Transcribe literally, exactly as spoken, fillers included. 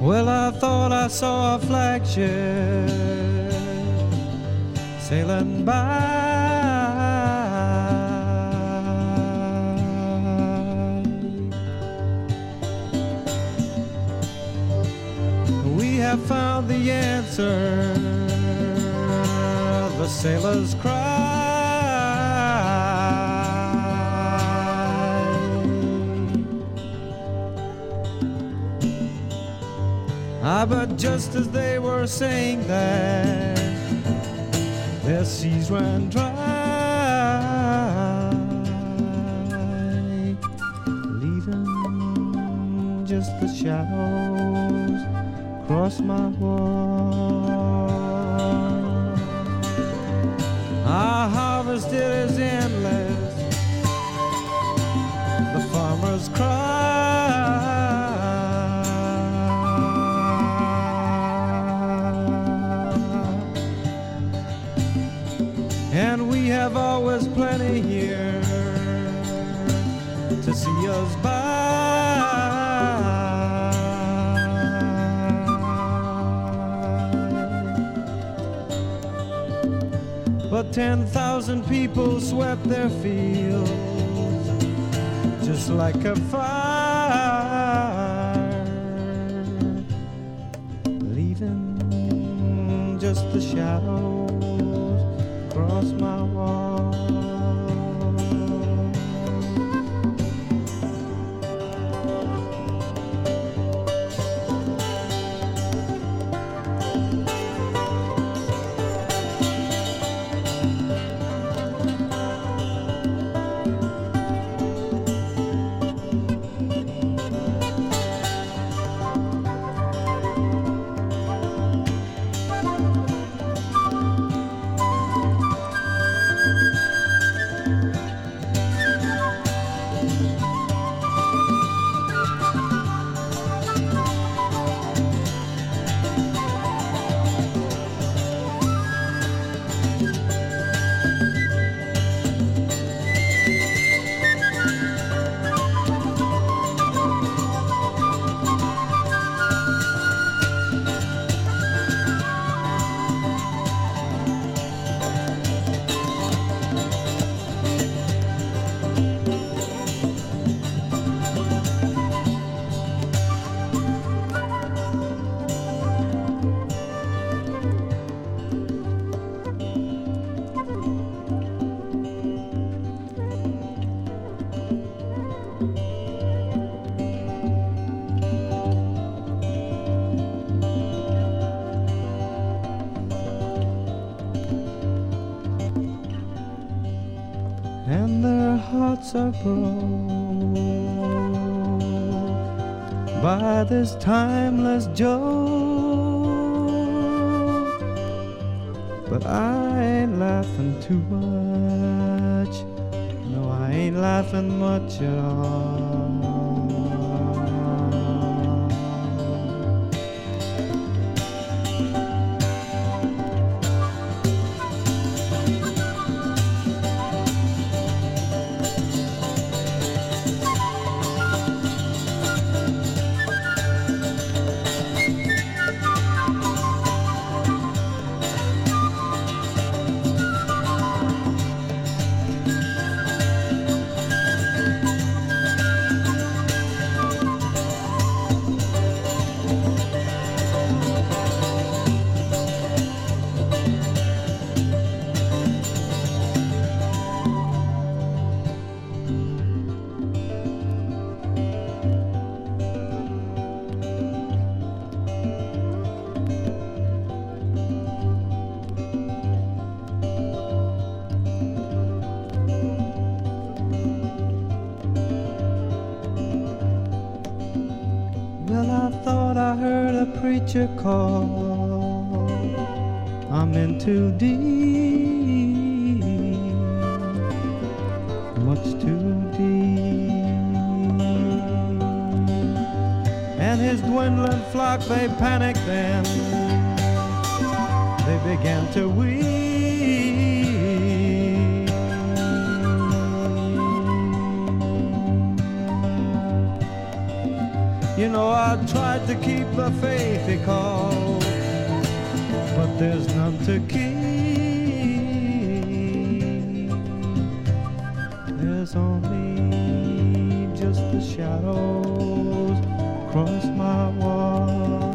Well, I thought I saw a flagship sailing by. We have found the answer, the sailors cry. Ah, but just as they were saying that, their seas ran dry, leaving just the shadows across my wall. Our harvest it is endless, the farmers cry. And we have always plenty here to see us by. But ten thousand people swept their fields just like a fire, leaving just the shadows across my wall. And their hearts are broke by this timeless joke. But I ain't laughing too much, no, I ain't laughing much at all. Well, I thought I heard a preacher call, I'm in too deep, much too deep. And his dwindling flock, they panicked then, they began to weep. You know, I tried to keep the faith he called, but there's none to keep. There's only just the shadows across my wall.